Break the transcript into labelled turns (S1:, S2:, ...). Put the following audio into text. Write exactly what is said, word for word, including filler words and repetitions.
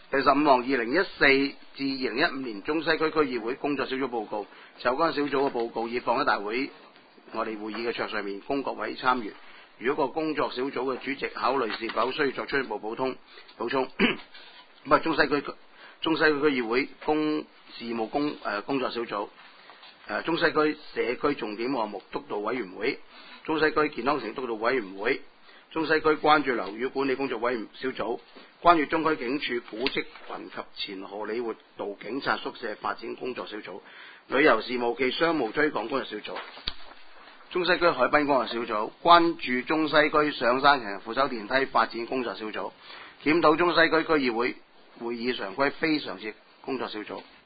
S1: 第十五項，二零一四至二零一五年中西區區議會工作小組報告，就關小組嘅報告已放喺大會我哋會議嘅桌上面，供各位參閱。如果個工作小組嘅主席考慮是否需要作出一步補充補充，咁啊中西區中西區區議會公事務工誒、呃、工作小組，誒、呃、中西區社區重點項目督導委員會，中西區健康城督導委員會，中西區關注樓宇管理工作委員小組，關注中區警署古蹟群及前荷里活道警察宿舍發展工作小組，旅遊事務暨商務推廣工作小組，中西區海濱工作小組，關注中西區上山型扶手電梯發展工作小組，檢討中西區區議會會議常規非常設工作小組。